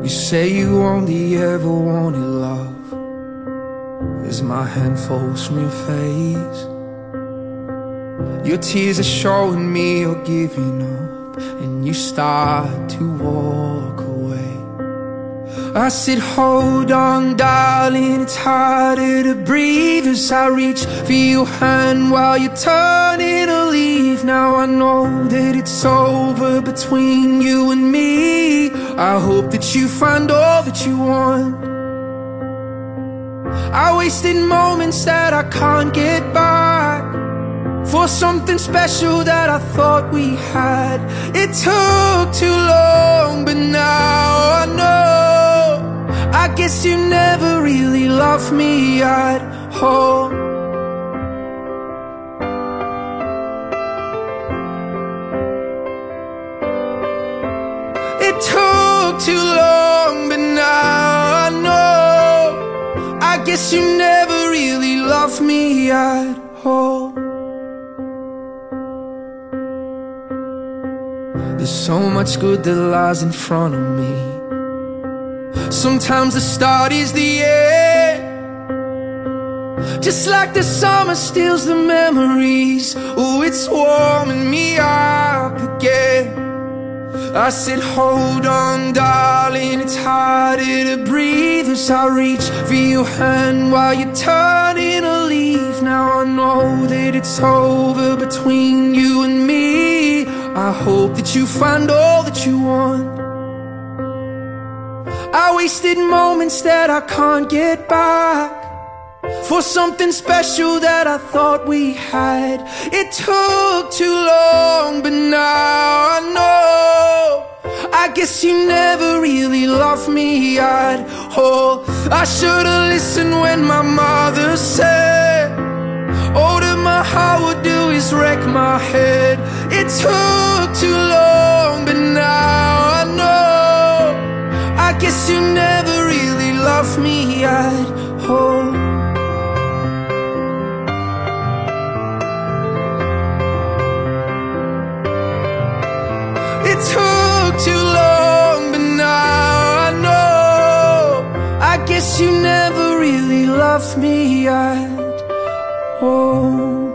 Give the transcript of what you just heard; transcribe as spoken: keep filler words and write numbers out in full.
You say you only ever wanted love, as my hand falls from your face. Your tears are showing me you're giving up, and you start to walk away. I said, hold on, darling, it's harder to breathe as I reach for your hand while you're turning to leave. Now I know that it's over between you and me. I hope that you find all that you want. I wasted moments that I can't get back for something special that I thought we had. It took too long, but now I know. I guess you never really loved me at all. It took too long, but now I know. I guess you never really loved me at all. There's so much good that lies in front of me. Sometimes the start is the end, just like the summer steals the memories. Oh, it's warming me up again. I said, hold on, darling, it's harder to breathe as I reach for your hand while you're turning to leave. Now I know that it's over between you and me. I hope that you find all that you want. I wasted moments that I can't get back for something special that I thought we had. It took too long, but now I know. I guess you never really loved me at all. I should've listened when my mother said all that my heart would do is wreck my head. It took too long, but now I know. I guess you never really loved me at all. It took too long, but now I know. I guess you never really loved me at all.